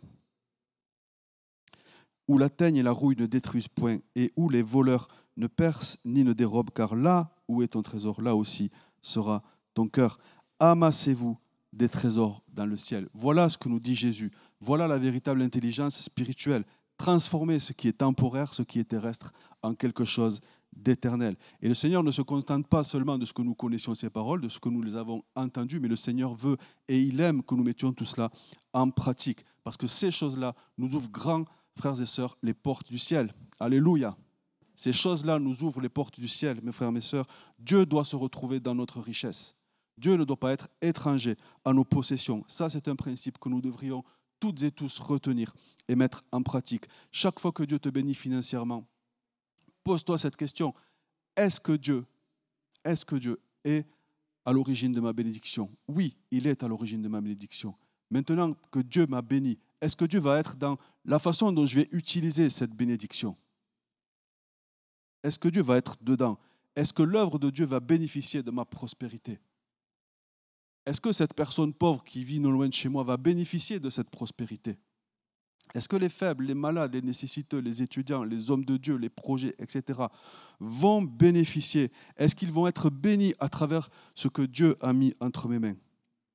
où la teigne et la rouille ne détruisent point, et où les voleurs ne percent ni ne dérobent, car là où est ton trésor, là aussi sera ton cœur. Amassez-vous des trésors dans le ciel. » Voilà ce que nous dit Jésus. Voilà la véritable intelligence spirituelle. Transformer ce qui est temporaire, ce qui est terrestre, en quelque chose d'éternel. Et le Seigneur ne se contente pas seulement de ce que nous connaissions ces paroles, de ce que nous les avons entendues, mais le Seigneur veut et il aime que nous mettions tout cela en pratique. Parce que ces choses-là nous ouvrent grand, frères et sœurs, les portes du ciel. Alléluia. Ces choses-là nous ouvrent les portes du ciel, mes frères et mes sœurs. Dieu doit se retrouver dans notre richesse. Dieu ne doit pas être étranger à nos possessions. Ça, c'est un principe que nous devrions toutes et tous retenir et mettre en pratique. Chaque fois que Dieu te bénit financièrement, pose-toi cette question. Est-ce que Dieu est à l'origine de ma bénédiction? Oui, il est à l'origine de ma bénédiction. Maintenant que Dieu m'a béni, est-ce que Dieu va être dans la façon dont je vais utiliser cette bénédiction? Est-ce que Dieu va être dedans? Est-ce que l'œuvre de Dieu va bénéficier de ma prospérité? Est-ce que cette personne pauvre qui vit non loin de chez moi va bénéficier de cette prospérité? Est-ce que les faibles, les malades, les nécessiteux, les étudiants, les hommes de Dieu, les projets, etc. vont bénéficier? Est-ce qu'ils vont être bénis à travers ce que Dieu a mis entre mes mains?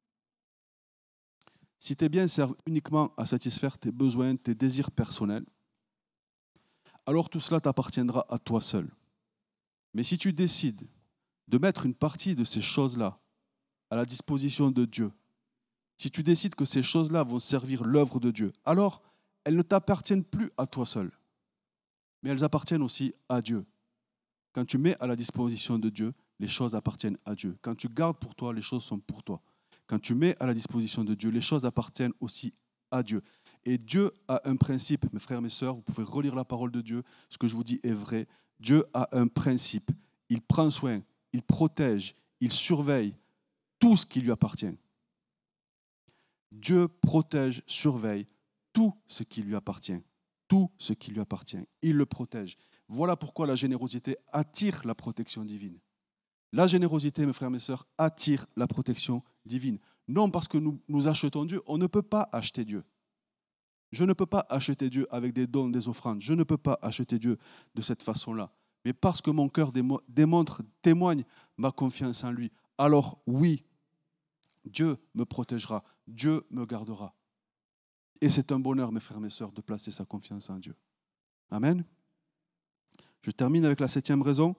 Si tes biens servent uniquement à satisfaire tes besoins, tes désirs personnels, alors tout cela t'appartiendra à toi seul. Mais si tu décides de mettre une partie de ces choses-là à la disposition de Dieu, si tu décides que ces choses-là vont servir l'œuvre de Dieu, alors elles ne t'appartiennent plus à toi seul, mais elles appartiennent aussi à Dieu. Quand tu mets à la disposition de Dieu, les choses appartiennent à Dieu. Quand tu gardes pour toi, les choses sont pour toi. Quand tu mets à la disposition de Dieu, les choses appartiennent aussi à Dieu. Et Dieu a un principe, mes frères et mes sœurs, vous pouvez relire la parole de Dieu, ce que je vous dis est vrai. Dieu a un principe. Il prend soin, il protège, il surveille tout ce qui lui appartient. Dieu protège, surveille tout ce qui lui appartient. Tout ce qui lui appartient. Il le protège. Voilà pourquoi la générosité attire la protection divine. La générosité, mes frères et mes sœurs, attire la protection divine. Non parce que nous achetons Dieu. On ne peut pas acheter Dieu. Je ne peux pas acheter Dieu avec des dons, des offrandes. Je ne peux pas acheter Dieu de cette façon-là. Mais parce que mon cœur témoigne ma confiance en lui. Alors oui, Dieu me protégera, Dieu me gardera. Et c'est un bonheur, mes frères et mes sœurs, de placer sa confiance en Dieu. Amen. Je termine avec la 7e raison.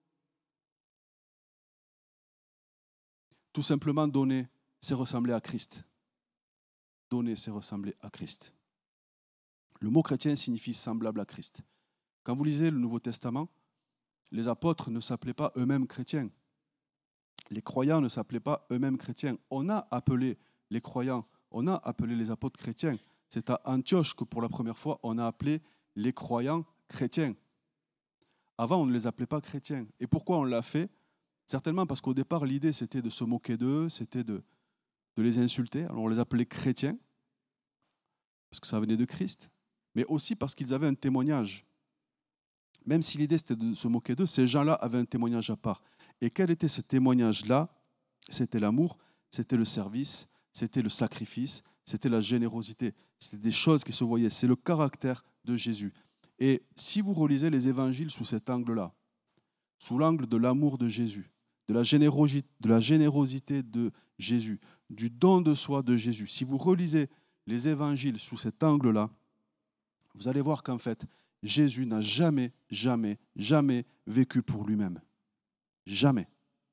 Tout simplement, donner, c'est ressembler à Christ. Donner, c'est ressembler à Christ. Le mot chrétien signifie semblable à Christ. Quand vous lisez le Nouveau Testament, les apôtres ne s'appelaient pas eux-mêmes chrétiens. Les croyants ne s'appelaient pas eux-mêmes chrétiens. On a appelé les croyants, on a appelé les apôtres chrétiens. C'est à Antioche que pour la première fois, on a appelé les croyants chrétiens. Avant, on ne les appelait pas chrétiens. Et pourquoi on l'a fait? Certainement parce qu'au départ, l'idée, c'était de se moquer d'eux, c'était de les insulter. Alors on les appelait chrétiens, parce que ça venait de Christ, mais aussi parce qu'ils avaient un témoignage. Même si l'idée, c'était de se moquer d'eux, ces gens-là avaient un témoignage à part. Et quel était ce témoignage-là? C'était l'amour, c'était le service, c'était le sacrifice, c'était la générosité. C'était des choses qui se voyaient. C'est le caractère de Jésus. Et si vous relisez les évangiles sous cet angle-là, sous l'angle de l'amour de Jésus, de la générosité de Jésus, du don de soi de Jésus, si vous relisez les évangiles sous cet angle-là, vous allez voir qu'en fait, Jésus n'a jamais, jamais, jamais vécu pour lui-même. Jamais.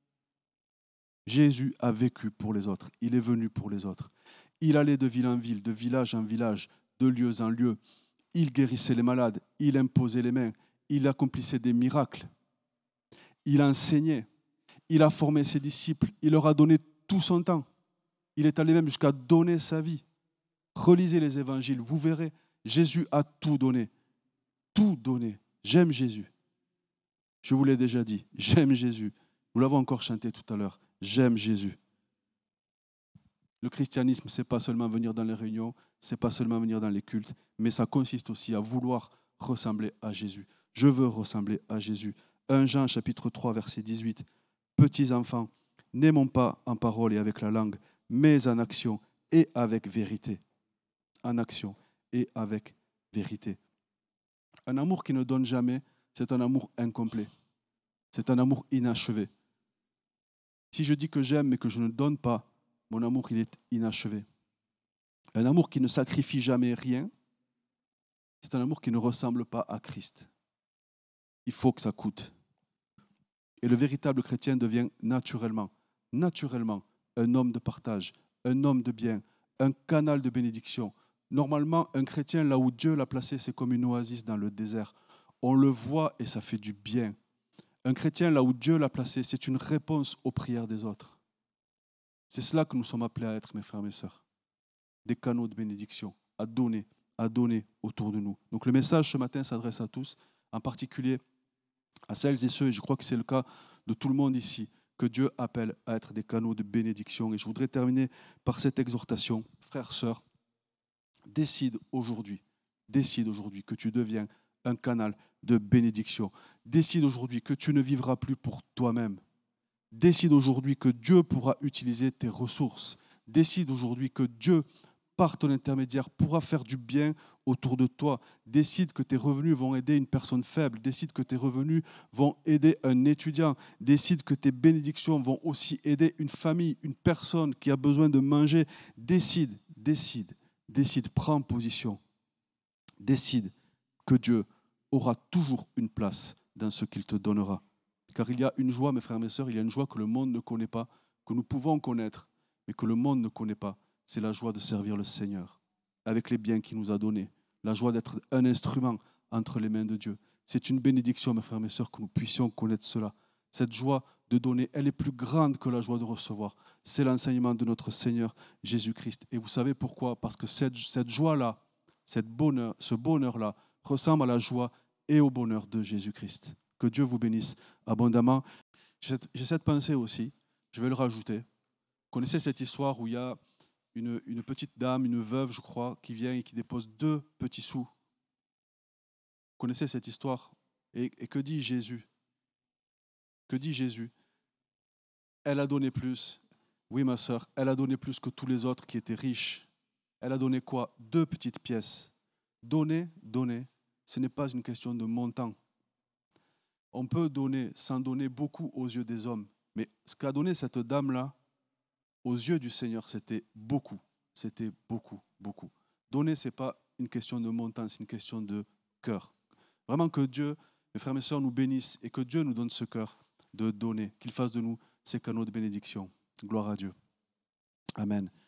Jésus a vécu pour les autres. Il est venu pour les autres. Il allait de ville en ville, de village en village, de lieu en lieu. Il guérissait les malades, il imposait les mains, il accomplissait des miracles. Il enseignait, il a formé ses disciples, il leur a donné tout son temps. Il est allé même jusqu'à donner sa vie. Relisez les évangiles, vous verrez, Jésus a tout donné. Tout donné. J'aime Jésus. Je vous l'ai déjà dit, j'aime Jésus. Nous l'avons encore chanté tout à l'heure. J'aime Jésus. Le christianisme, ce n'est pas seulement venir dans les réunions, ce n'est pas seulement venir dans les cultes, mais ça consiste aussi à vouloir ressembler à Jésus. Je veux ressembler à Jésus. 1 Jean chapitre 3, verset 18. Petits enfants, n'aimons pas en parole et avec la langue, mais en action et avec vérité. En action et avec vérité. Un amour qui ne donne jamais, c'est un amour incomplet. C'est un amour inachevé. Si je dis que j'aime mais que je ne donne pas, mon amour, il est inachevé. Un amour qui ne sacrifie jamais rien, c'est un amour qui ne ressemble pas à Christ. Il faut que ça coûte. Et le véritable chrétien devient naturellement un homme de partage, un homme de bien, un canal de bénédiction. Normalement, un chrétien, là où Dieu l'a placé, c'est comme une oasis dans le désert. On le voit et ça fait du bien. Un chrétien, là où Dieu l'a placé, c'est une réponse aux prières des autres. C'est cela que nous sommes appelés à être, mes frères et mes sœurs. Des canaux de bénédiction, à donner autour de nous. Donc le message ce matin s'adresse à tous, en particulier à celles et ceux, et je crois que c'est le cas de tout le monde ici, que Dieu appelle à être des canaux de bénédiction. Et je voudrais terminer par cette exhortation. Frères, sœurs, décide aujourd'hui que tu deviens un canal de bénédiction. Décide aujourd'hui que tu ne vivras plus pour toi-même. Décide aujourd'hui que Dieu pourra utiliser tes ressources. Décide aujourd'hui que Dieu, par ton intermédiaire, pourra faire du bien autour de toi. Décide que tes revenus vont aider une personne faible. Décide que tes revenus vont aider un étudiant. Décide que tes bénédictions vont aussi aider une famille, une personne qui a besoin de manger. Décide, prends position. Décide que Dieu aura toujours une place dans ce qu'il te donnera. Car il y a une joie, mes frères et mes sœurs, il y a une joie que le monde ne connaît pas, que nous pouvons connaître, mais que le monde ne connaît pas. C'est la joie de servir le Seigneur, avec les biens qu'il nous a donnés. La joie d'être un instrument entre les mains de Dieu. C'est une bénédiction, mes frères et mes sœurs, que nous puissions connaître cela. Cette joie de donner, elle est plus grande que la joie de recevoir. C'est l'enseignement de notre Seigneur Jésus-Christ. Et vous savez pourquoi? Parce que cette joie-là, ce bonheur-là, ressemble à la joie et au bonheur de Jésus-Christ. Que Dieu vous bénisse abondamment. J'ai cette pensée aussi, je vais le rajouter. Vous connaissez cette histoire où il y a une petite dame, une veuve, je crois, qui vient et qui dépose 2 petits sous. Vous connaissez cette histoire? Et que dit Jésus? Que dit Jésus? Elle a donné plus. Oui, ma sœur, elle a donné plus que tous les autres qui étaient riches. Elle a donné quoi? 2 petites pièces. Donner, donner, ce n'est pas une question de montant. On peut donner, sans donner beaucoup aux yeux des hommes. Mais ce qu'a donné cette dame-là, aux yeux du Seigneur, c'était beaucoup. C'était beaucoup, beaucoup. Donner, ce n'est pas une question de montant, c'est une question de cœur. Vraiment que Dieu, mes frères et mes sœurs, nous bénisse et que Dieu nous donne ce cœur de donner, qu'il fasse de nous ces canaux de bénédiction. Gloire à Dieu. Amen.